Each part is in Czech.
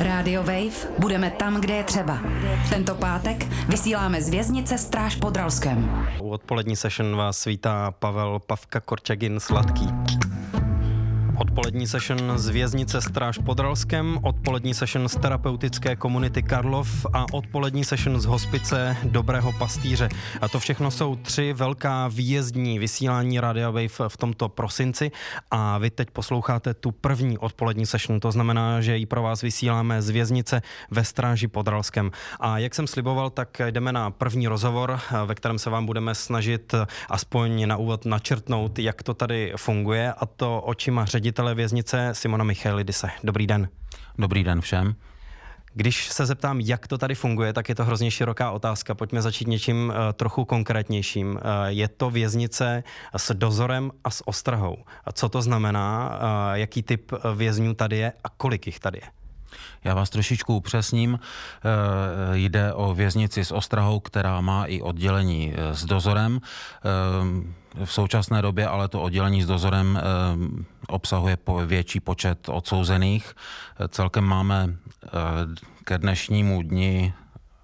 Radio Wave budeme tam, kde je třeba. Tento pátek vysíláme z věznice Stráž pod Ralskem. U odpolední session vás vítá Pavel Pavka Korčagin Sladký. Odpolední session z věznice Stráž pod Ralskem, odpolední session z terapeutické komunity Karlov a odpolední session z hospice Dobrého pastýře. A to všechno jsou 3 velká výjezdní vysílání Radio Wave v tomto prosinci a vy teď posloucháte tu první odpolední session, to znamená, že ji pro vás vysíláme z věznice ve Stráži pod Ralskem. A jak jsem sliboval, tak jdeme na první rozhovor, ve kterém se vám budeme snažit aspoň na úvod načrtnout, jak to tady funguje, a to očima ředitele věznice Simona Michailidise. Dobrý den. Dobrý den všem. Když se zeptám, jak to tady funguje, tak je to hrozně široká otázka. Pojďme začít něčím trochu konkrétnějším. Je to věznice s dozorem a s ostrahou. Co to znamená, jaký typ vězňů tady je a kolik jich tady je? Já vás trošičku upřesním. Jde o věznici s ostrahou, která má i oddělení s dozorem. V současné době ale to oddělení s dozorem obsahuje větší počet odsouzených. Celkem máme ke dnešnímu dni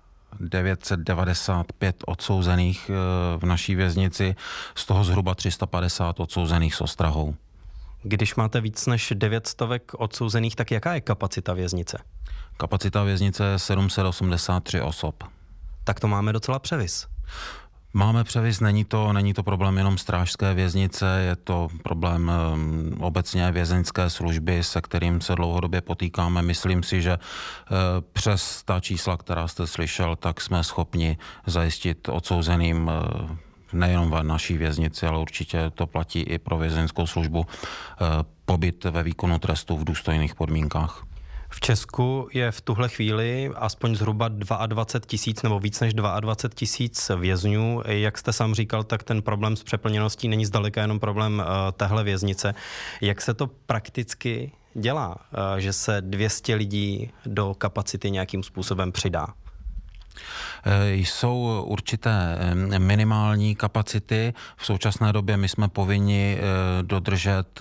995 odsouzených v naší věznici, z toho zhruba 350 odsouzených s ostrahou. Když máte víc než 900 odsouzených, tak jaká je kapacita věznice? Kapacita věznice je 783 osob. Tak to máme docela převis. Máme převis, není to problém jenom strážské věznice, je to problém obecně vězeňské služby, se kterým se dlouhodobě potýkáme. Myslím si, že přes ta čísla, která jste slyšel, tak jsme schopni zajistit odsouzeným nejenom v naší věznici, ale určitě to platí i pro vězeňskou službu, pobyt ve výkonu trestu v důstojných podmínkách. V Česku je v tuhle chvíli aspoň zhruba 22 000 nebo víc než 22 000 vězňů. Jak jste sám říkal, tak ten problém s přeplněností není zdaleka jenom problém téhle věznice. Jak se to prakticky dělá, že se 200 lidí do kapacity nějakým způsobem přidá? Jsou určité minimální kapacity. V současné době my jsme povinni dodržet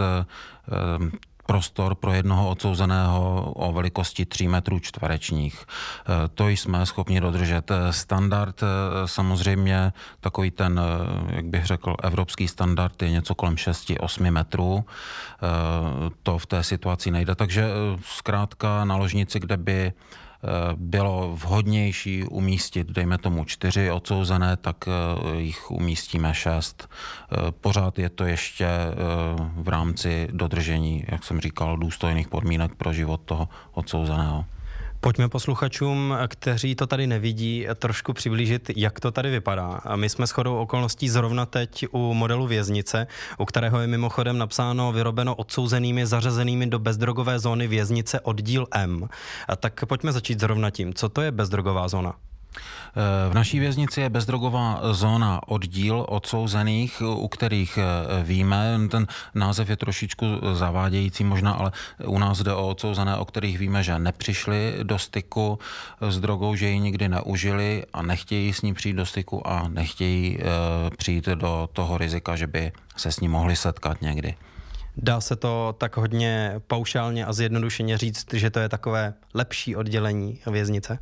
prostor pro jednoho odsouzeného o velikosti 3 metrů čtverečních. To jsme schopni dodržet. Standard samozřejmě, takový ten, jak bych řekl, evropský standard je něco kolem 6-8 metrů. To v té situaci nejde. Takže zkrátka na ložnici, kde by bylo vhodnější umístit, dejme tomu 4 odsouzené, tak jich umístíme 6. Pořád je to ještě v rámci dodržení, jak jsem říkal, důstojných podmínek pro život toho odsouzeného. Pojďme posluchačům, kteří to tady nevidí, trošku přiblížit, jak to tady vypadá. A my jsme shodou okolností zrovna teď u modelu věznice, u kterého je mimochodem napsáno vyrobeno odsouzenými zařazenými do bezdrogové zóny věznice oddíl M. A tak pojďme začít zrovna tím. Co to je bezdrogová zóna? V naší věznici je bezdrogová zóna oddíl odsouzených, u kterých víme, ten název je trošičku zavádějící možná, ale u nás jde o odsouzené, o kterých víme, že nepřišli do styku s drogou, že ji nikdy neužili a nechtějí s ní přijít do styku a nechtějí přijít do toho rizika, že by se s ní mohli setkat někdy. Dá se to tak hodně paušálně a zjednodušeně říct, že to je takové lepší oddělení věznice?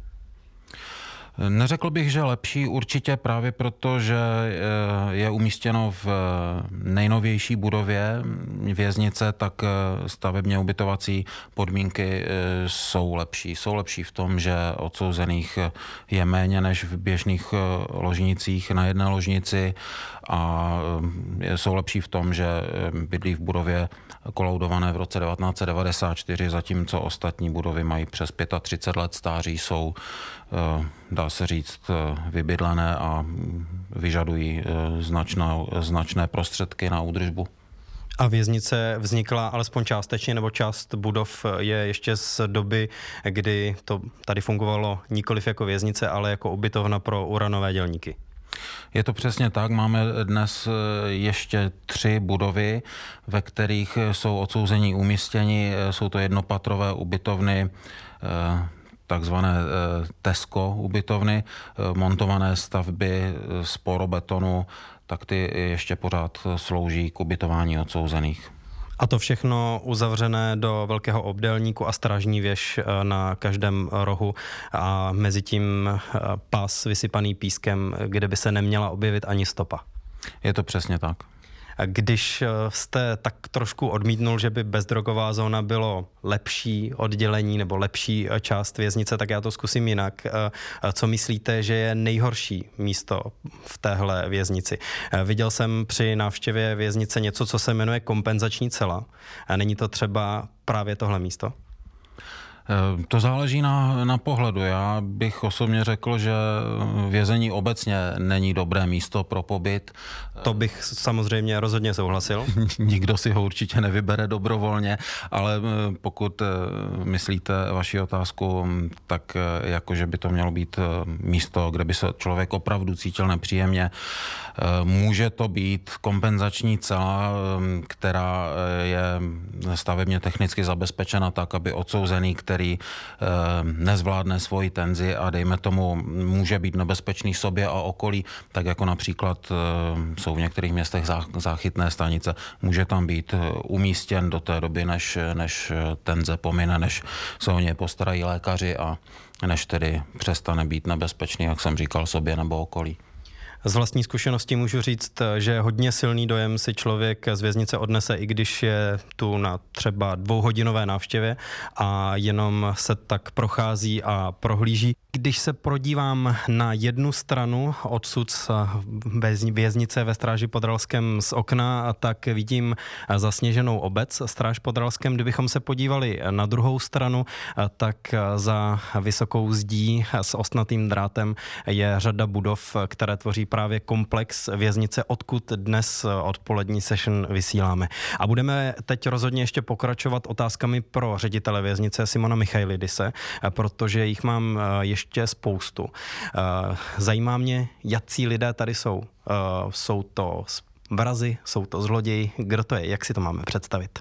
Neřekl bych, že lepší, určitě právě proto, že je umístěno v nejnovější budově věznice, tak stavebně ubytovací podmínky jsou lepší. Jsou lepší v tom, že odsouzených je méně než v běžných ložnicích na jedné ložnici a jsou lepší v tom, že bydlí v budově kolaudované v roce 1994, zatímco ostatní budovy mají přes 35 let stáří, jsou, dá se říct, vybydlené a vyžadují značné prostředky na údržbu. A věznice vznikla alespoň částečně, nebo část budov je ještě z doby, kdy to tady fungovalo nikoliv jako věznice, ale jako ubytovna pro uranové dělníky? Je to přesně tak. Máme dnes ještě 3 budovy, ve kterých jsou odsouzení umístěni. Jsou to jednopatrové ubytovny, takzvané Tesco ubytovny, montované stavby z porobetonu, tak ty ještě pořád slouží k ubytování odsouzených. A to všechno uzavřené do velkého obdélníku a strážní věž na každém rohu a mezi tím pás vysypaný pískem, kde by se neměla objevit ani stopa. Je to přesně tak. Když jste tak trošku odmítnul, že by bezdrogová zóna bylo lepší oddělení nebo lepší část věznice, tak já to zkusím jinak. Co myslíte, že je nejhorší místo v téhle věznici? Viděl jsem při návštěvě věznice něco, co se jmenuje kompenzační cela. Není to třeba právě tohle místo? To záleží na pohledu. Já bych osobně řekl, že vězení obecně není dobré místo pro pobyt. To bych samozřejmě rozhodně souhlasil. Nikdo si ho určitě nevybere dobrovolně, ale pokud myslíte vaši otázku, tak jakože by to mělo být místo, kde by se člověk opravdu cítil nepříjemně, může to být kompenzační cela, která je stavebně technicky zabezpečena tak, aby odsouzený, který nezvládne svoji tenzi a dejme tomu může být nebezpečný sobě a okolí, tak jako například jsou v některých městech záchytné stanice, může tam být umístěn do té doby, než tenze pomine, než se o ně postarají lékaři a než tedy přestane být nebezpečný, jak jsem říkal, sobě nebo okolí. Z vlastní zkušenosti můžu říct, že hodně silný dojem si člověk z věznice odnese, i když je tu na třeba 2hodinové návštěvě a jenom se tak prochází a prohlíží. Když se podívám na jednu stranu odsud z věznice ve Stráži pod Ralskem z okna, tak vidím zasněženou obec Stráž pod Ralskem. Kdybychom se podívali na druhou stranu, tak za vysokou zdí s ostnatým drátem je řada budov, které tvoří právě komplex věznice, odkud dnes odpolední session vysíláme. A budeme teď rozhodně ještě pokračovat otázkami pro ředitele věznice Simona Michailidise, protože jich mám ještě spoustu. Zajímá mě, jací lidé tady jsou. Jsou to vrazi, jsou to zloději, kdo to je, jak si to máme představit?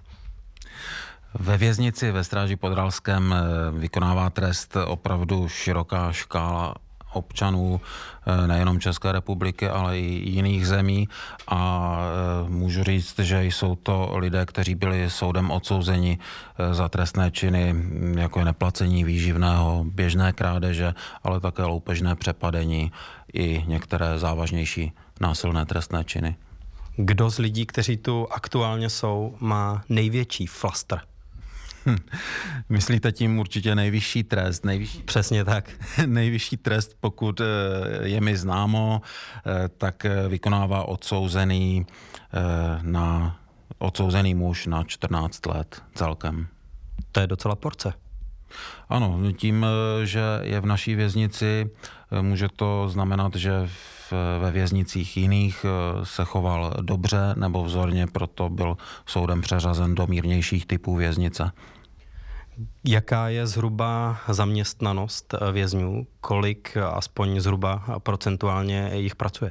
Ve věznici ve Stráži pod Ralskem vykonává trest opravdu široká škála občanů nejenom České republiky, ale i jiných zemí a můžu říct, že jsou to lidé, kteří byli soudem odsouzeni za trestné činy, jako je neplacení výživného, běžné krádeže, ale také loupežné přepadení i některé závažnější násilné trestné činy. Kdo z lidí, kteří tu aktuálně jsou, má největší flastr? Myslíte tím určitě nejvyšší trest? Přesně tak. Nejvyšší trest, pokud je mi známo, tak vykonává odsouzený muž na 14 let celkem. To je docela porce. Ano, tím, že je v naší věznici, může to znamenat, že ve věznicích jiných se choval dobře nebo vzorně, proto byl soudem přeřazen do mírnějších typů věznice. Jaká je zhruba zaměstnanost vězňů? Kolik aspoň zhruba procentuálně jich pracuje?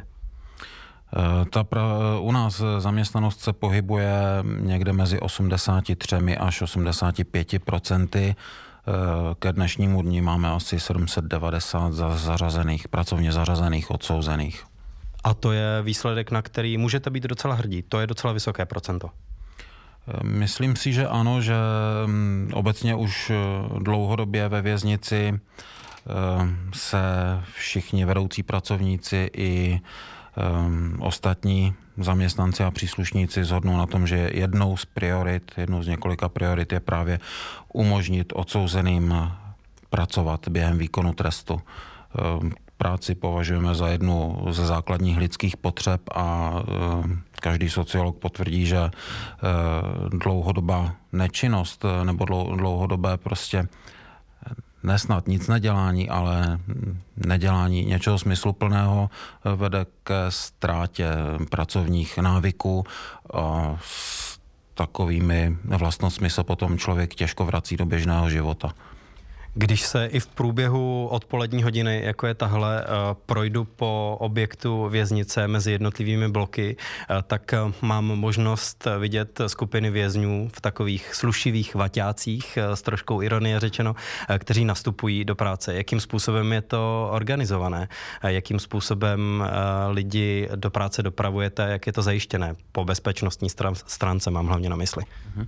U nás zaměstnanost se pohybuje někde mezi 83 až 85%. Ke dnešnímu dni máme asi 790 pracovně zařazených odsouzených. A to je výsledek, na který můžete být docela hrdí. To je docela vysoké procento. Myslím si, že ano, že obecně už dlouhodobě ve věznici se všichni vedoucí pracovníci i ostatní zaměstnanci a příslušníci shodnou na tom, že jednou z několika priorit je právě umožnit odsouzeným pracovat během výkonu trestu. Práci považujeme za jednu ze základních lidských potřeb a každý sociolog potvrdí, že dlouhodobá nečinnost nebo dlouhodobé prostě nesnad nic nedělání, ale nedělání něčeho smysluplného vede ke ztrátě pracovních návyků. A s takovými vlastnostmi se potom člověk těžko vrací do běžného života. Když se i v průběhu odpolední hodiny, jako je tahle, projdu po objektu věznice mezi jednotlivými bloky, tak mám možnost vidět skupiny vězňů v takových slušivých vaťácích, s troškou ironie řečeno, kteří nastupují do práce. Jakým způsobem je to organizované? Jakým způsobem lidi do práce dopravujete? Jak je to zajištěné? Po bezpečnostní stránce mám hlavně na mysli.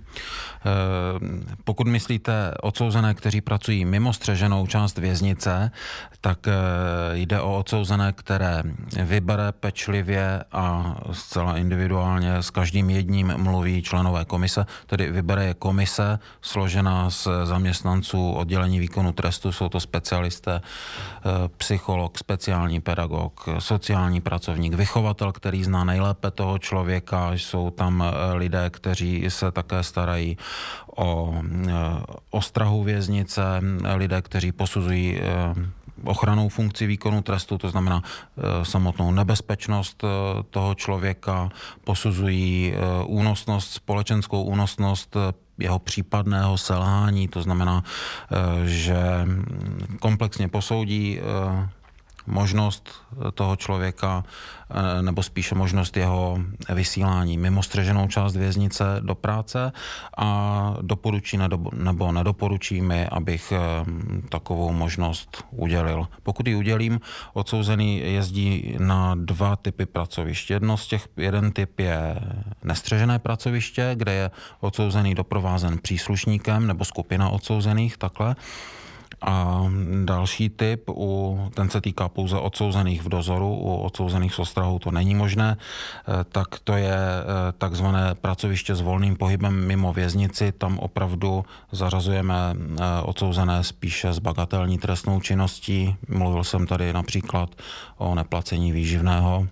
Pokud myslíte odsouzené, kteří pracují mimo střeženou část věznice, tak jde o odsouzené, které vybere pečlivě a zcela individuálně s každým jedním mluví členové komise, tedy vybere je komise složená z zaměstnanců oddělení výkonu trestu, jsou to specialisté, psycholog, speciální pedagog, sociální pracovník, vychovatel, který zná nejlépe toho člověka, jsou tam lidé, kteří se také starají o ostrahu věznice, lidé, kteří posuzují ochranou funkci výkonu trestu, to znamená samotnou nebezpečnost toho člověka, posuzují únosnost, společenskou únosnost jeho případného selhání, to znamená, že komplexně posoudí možnost toho člověka, nebo spíše možnost jeho vysílání mimo střeženou část věznice do práce a doporučí nebo nedoporučí mi, abych takovou možnost udělil. Pokud ji udělím, odsouzený jezdí na 2 typy pracovišť. Jeden typ je nestřežené pracoviště, kde je odsouzený doprovázen příslušníkem nebo skupina odsouzených, takhle. A další typ, ten se týká pouze odsouzených v dozoru, u odsouzených z ostrahu to není možné, tak to je takzvané pracoviště s volným pohybem mimo věznici. Tam opravdu zařazujeme odsouzené spíše s bagatelní trestnou činností. Mluvil jsem tady například o neplacení výživného.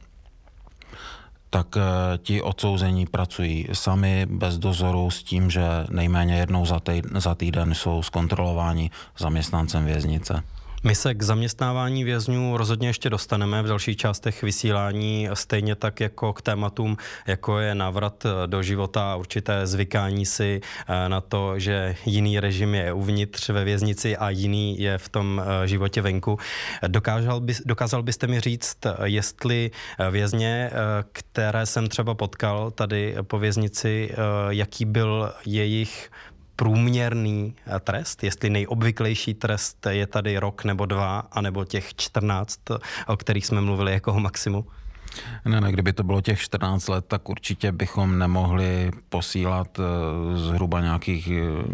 Tak ti odsouzení pracují sami bez dozoru s tím, že nejméně jednou za týden jsou zkontrolováni zaměstnancem věznice. My se k zaměstnávání vězňů rozhodně ještě dostaneme v dalších částech vysílání, stejně tak jako k tématům, jako je návrat do života a určité zvykání si na to, že jiný režim je uvnitř ve věznici a jiný je v tom životě venku. Dokázal byste mi říct, jestli vězně, které jsem třeba potkal tady po věznici, jaký byl jejich průměrný trest, jestli nejobvyklejší trest je tady rok nebo 2, anebo těch 14, o kterých jsme mluvili jako o maximu? Ne, kdyby to bylo těch 14 let, tak určitě bychom nemohli posílat zhruba nějakých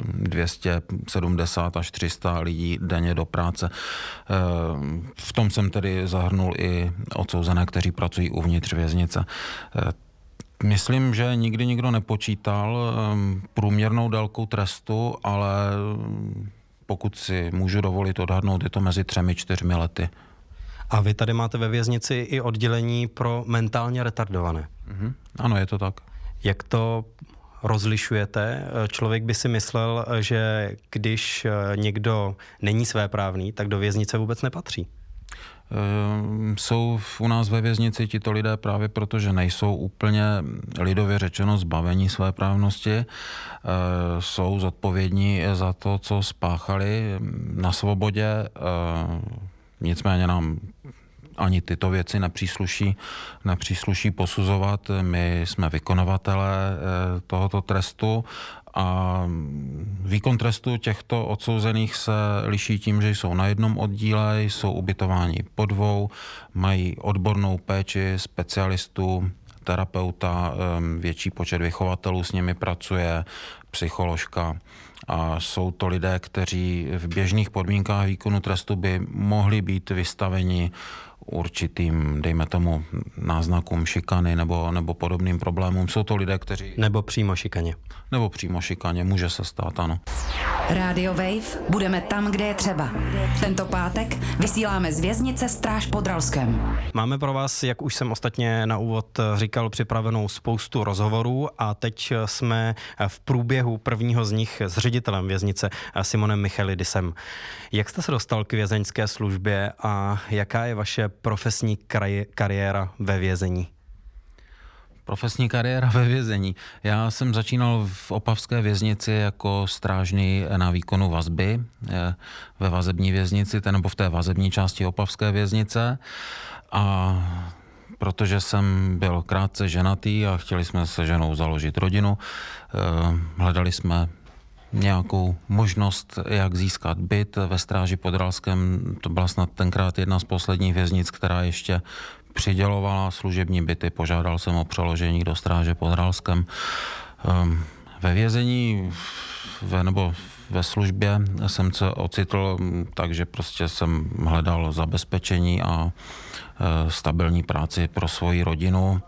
270 až 300 lidí denně do práce. V tom jsem tedy zahrnul i odsouzené, kteří pracují uvnitř věznice. Myslím, že nikdy nikdo nepočítal průměrnou délku trestu, ale pokud si můžu dovolit odhadnout, je to mezi 3-4 lety. A vy tady máte ve věznici i oddělení pro mentálně retardované. Ano, je to tak. Jak to rozlišujete? Člověk by si myslel, že když někdo není svéprávný, tak do věznice vůbec nepatří. Jsou u nás ve věznici tito lidé právě proto, že nejsou úplně lidově řečeno zbavení svéprávnosti, jsou zodpovědní za to, co spáchali na svobodě, nicméně nám ani tyto věci nepřísluší posuzovat. My jsme vykonavatelé tohoto trestu a výkon trestu těchto odsouzených se liší tím, že jsou na jednom oddíle, jsou ubytováni po 2, mají odbornou péči specialistů, terapeuta, větší počet vychovatelů s nimi pracuje, psycholožka. A jsou to lidé, kteří v běžných podmínkách výkonu trestu by mohli být vystaveni určitým, dejme tomu, náznakům šikany nebo podobným problémům. Jsou to lidé, kteří... Nebo přímo šikaně. Nebo přímo šikaně, může se stát, ano. Radio Wave, budeme tam, kde je třeba. Tento pátek vysíláme z věznice Stráž pod Ralskem. Máme pro vás, jak už jsem ostatně na úvod říkal, připravenou spoustu rozhovorů a teď jsme v průběhu prvního z nich s ředitelem věznice Simonem Michalidisem. Jak jste se dostal k vězeňské službě a jaká je vaše profesní kariéra ve vězení? Profesní kariéra ve vězení. Já jsem začínal v opavské věznici jako strážný na výkonu vazby ve vazební věznici, nebo v té vazební části opavské věznice. A protože jsem byl krátce ženatý a chtěli jsme se ženou založit rodinu, hledali jsme nějakou možnost, jak získat byt ve Stráži pod Ralskem. To byla snad tenkrát jedna z posledních věznic, která ještě přidělovala služební byty. Požádal jsem o přeložení do Stráže pod Ralskem. Ve vězení nebo ve službě jsem se ocitl, takže prostě jsem hledal zabezpečení a stabilní práci pro svoji rodinu.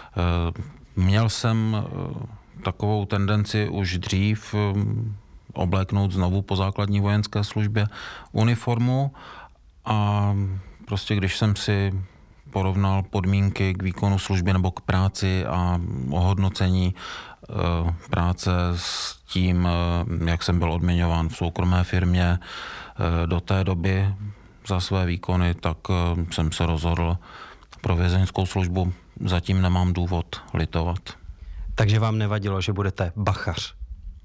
Měl jsem takovou tendenci už dřív obléknout znovu po základní vojenské službě uniformu a prostě když jsem si porovnal podmínky k výkonu služby nebo k práci a ohodnocení práce s tím, jak jsem byl odměňován v soukromé firmě do té doby za své výkony, tak jsem se rozhodl pro vězeňskou službu. Zatím nemám důvod litovat. Takže vám nevadilo, že budete bachař?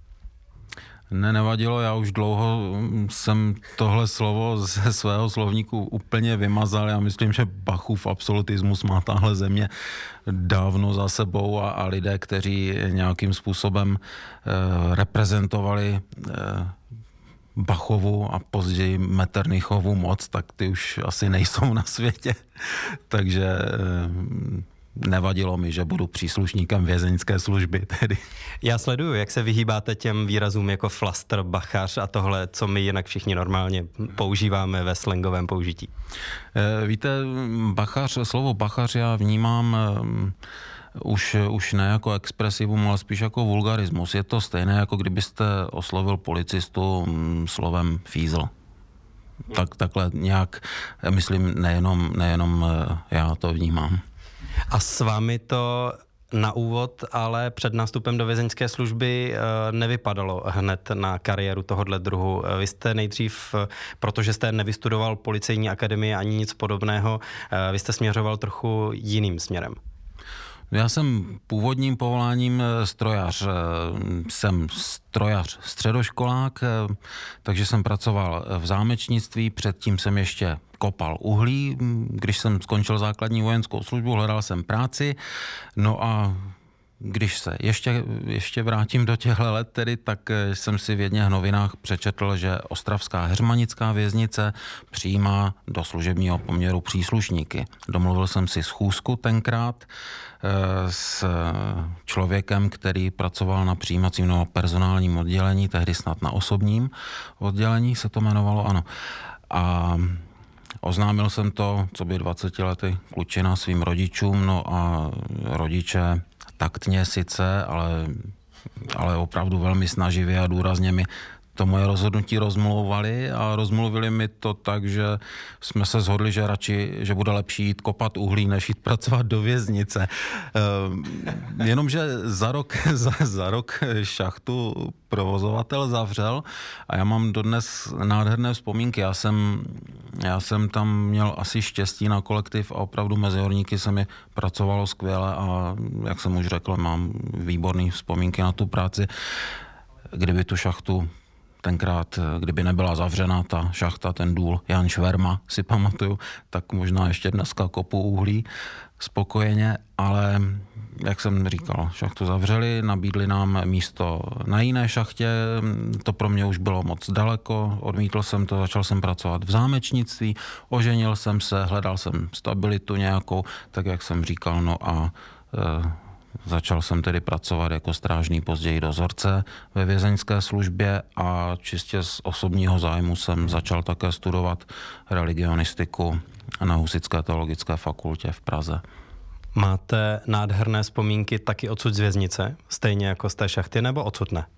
Nevadilo, já už dlouho jsem tohle slovo ze svého slovníku úplně vymazal. Já myslím, že Bachův absolutismus má tahle země dávno za sebou a lidé, kteří nějakým způsobem reprezentovali Bachovu a později Metternichovu moc, tak ty už asi nejsou na světě. Takže nevadilo mi, že budu příslušníkem vězeňské služby tedy. Já sleduju, jak se vyhýbáte těm výrazům jako flastr, bachař a tohle, co my jinak všichni normálně používáme ve slangovém použití. Víte, slovo bachař já vnímám už ne jako expresivum, ale spíš jako vulgarismus. Je to stejné, jako kdybyste oslovil policistu slovem fízl. Takhle nějak, myslím, nejenom já to vnímám. A s vámi to na úvod, ale před nástupem do vězeňské služby nevypadalo hned na kariéru tohohle druhu. Vy jste nejdřív, protože jste nevystudoval policejní akademii ani nic podobného, vy jste směřoval trochu jiným směrem. Já jsem původním povoláním strojař. Jsem strojař středoškolák, takže jsem pracoval v zámečnictví, předtím jsem ještě kopal uhlí. Když jsem skončil základní vojenskou službu, hledal jsem práci, no a když se ještě vrátím do těchto let tedy, tak jsem si v jedných novinách přečetl, že ostravská heřmanická věznice přijímá do služebního poměru příslušníky. Domluvil jsem si schůzku tenkrát s člověkem, který pracoval na přijímacím nebo personálním oddělení, tehdy snad na osobním oddělení se to jmenovalo, ano. A oznámil jsem to, co by 20letý klučina svým rodičům, no a rodiče taktně sice, ale opravdu velmi snaživě a důrazně mi to moje rozhodnutí rozmlouvali a rozmluvili mi to tak, že jsme se shodli, že bude lepší jít kopat uhlí, než jít pracovat do věznice. Jenomže za rok šachtu provozovatel zavřel a já mám dodnes nádherné vzpomínky. Já jsem tam měl asi štěstí na kolektiv a opravdu mezi horníky se mi pracovalo skvěle a jak jsem už řekl, mám výborné vzpomínky na tu práci. Kdyby tu šachtu tenkrát, kdyby nebyla zavřena ta šachta, ten důl Jan Šverma, si pamatuju, tak možná ještě dneska kopu uhlí spokojeně, ale jak jsem říkal, šachtu zavřeli, nabídli nám místo na jiné šachtě, to pro mě už bylo moc daleko, odmítl jsem to, začal jsem pracovat v zámečnictví, oženil jsem se, hledal jsem stabilitu nějakou, tak jak jsem říkal, no a začal jsem tedy pracovat jako strážný, později dozorce ve vězeňské službě a čistě z osobního zájmu jsem začal také studovat religionistiku na Husitské teologické fakultě v Praze. Máte nádherné vzpomínky taky odsud z věznice, stejně jako z té šachty, nebo odsud ne?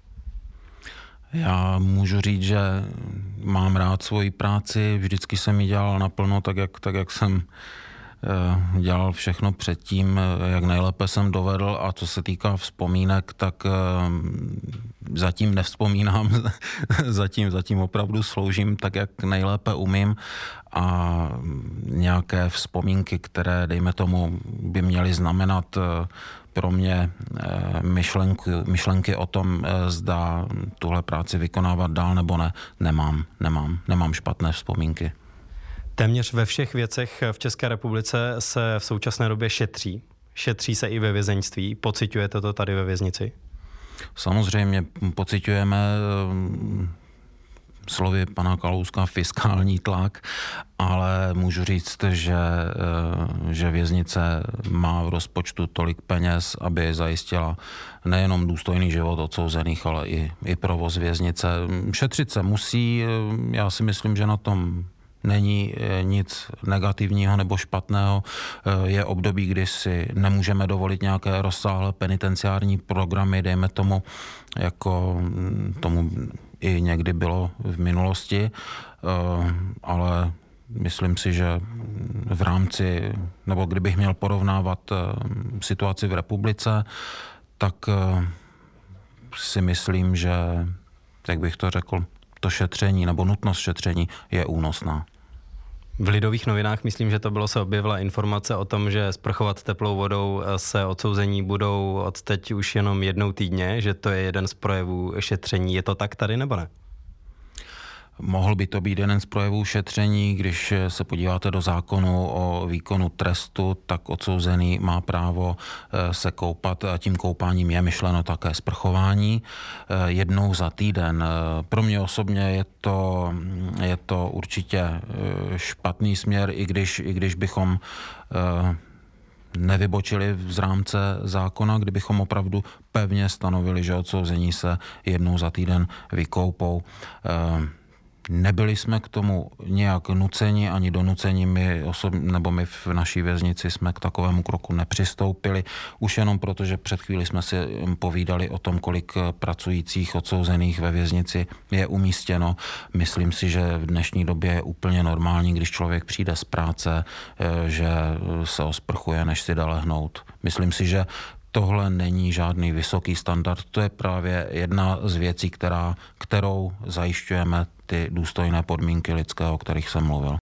Já můžu říct, že mám rád svoji práci, vždycky jsem ji dělal naplno, tak jak jsem dělal všechno předtím, jak nejlépe jsem dovedl, a co se týká vzpomínek, tak zatím nevzpomínám, zatím opravdu sloužím tak, jak nejlépe umím, a nějaké vzpomínky, které, dejme tomu, by měly znamenat pro mě myšlenky o tom, zda tuhle práci vykonávat dál nebo ne, nemám špatné vzpomínky. Téměř ve všech věcech v České republice se v současné době šetří. Šetří se i ve vězeňství. Pociťujete to tady ve věznici? Samozřejmě pociťujeme, slovy pana Kalouska, fiskální tlak, ale můžu říct, že věznice má v rozpočtu tolik peněz, aby zajistila nejenom důstojný život odsouzených, ale i provoz věznice. Šetřit se musí, já si myslím, že na tom není nic negativního nebo špatného. Je období, kdy si nemůžeme dovolit nějaké rozsáhlé penitenciární programy, dejme tomu, jako tomu i někdy bylo v minulosti, ale myslím si, že v rámci, nebo kdybych měl porovnávat situaci v republice, tak si myslím, že, jak bych to řekl, to šetření nebo nutnost šetření je únosná. V Lidových novinách, myslím, že to bylo, se objevila informace o tom, že sprchovat teplou vodou se odsouzení budou odteď už jenom jednou týdně, že to je jeden z projevů šetření. Je to tak tady nebo ne? Mohl by to být jeden z projevů šetření, když se podíváte do zákonu o výkonu trestu, tak odsouzený má právo se koupat a tím koupáním je myšleno také sprchování jednou za týden. Pro mě osobně je to určitě špatný směr, i když bychom nevybočili z rámce zákona, kdybychom opravdu pevně stanovili, že odsouzení se jednou za týden vykoupou. Nebyli jsme k tomu nějak nuceni ani donuceni, my v naší věznici jsme k takovému kroku nepřistoupili, už jenom proto, že před chvíli jsme si povídali o tom, kolik pracujících odsouzených ve věznici je umístěno. Myslím si, že v dnešní době je úplně normální, když člověk přijde z práce, že se osprchuje, než si jde lehnout. Myslím si, že tohle není žádný vysoký standard, to je právě jedna z věcí, kterou zajišťujeme ty důstojné podmínky lidské, o kterých jsem mluvil.